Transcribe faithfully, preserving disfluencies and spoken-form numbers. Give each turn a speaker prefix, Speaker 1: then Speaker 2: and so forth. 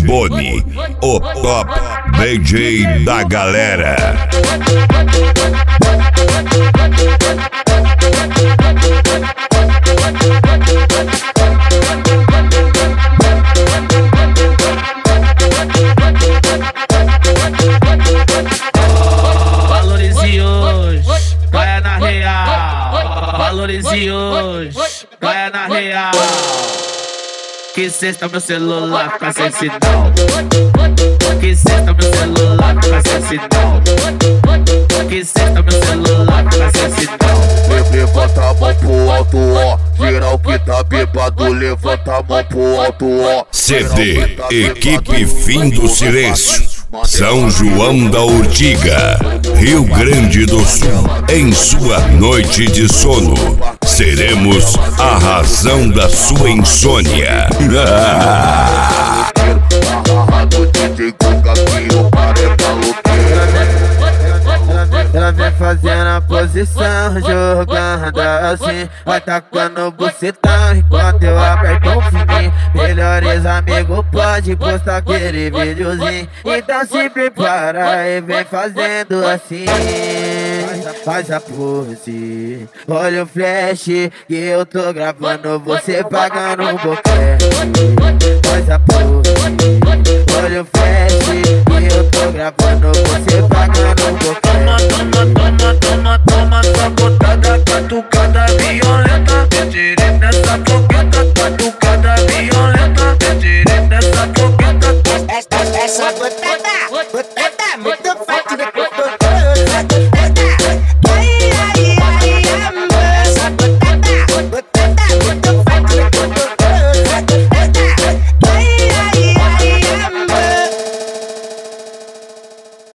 Speaker 1: Boni, o top D J da galera.
Speaker 2: Valorize hoje, caia na real. Valorize hoje, caia na real. Que cesta meu celular fica sem sinal. Que cesta meu celular fica sem sinal. Que cesta meu celular fica sem sinal.
Speaker 3: Levanta a mão pro alto, ó. Geral que tá bêbado, levanta a mão pro alto, ó.
Speaker 1: C D Equipe Fim do Silêncio, São João da Urtiga, Rio Grande do Sul. Em sua noite de sono, seremos a razão da sua insônia.
Speaker 4: Ela vem fazendo a posição, jogando assim, vai tacando bucetão enquanto eu aperto um fininho. Melhores amigos pode postar aquele videozinho, então se prepara e vem fazendo assim. Faz a pose, olha o flash que eu tô gravando, você pagando um boquete. Faz a pose, olha o flash que eu tô gravando, você pagando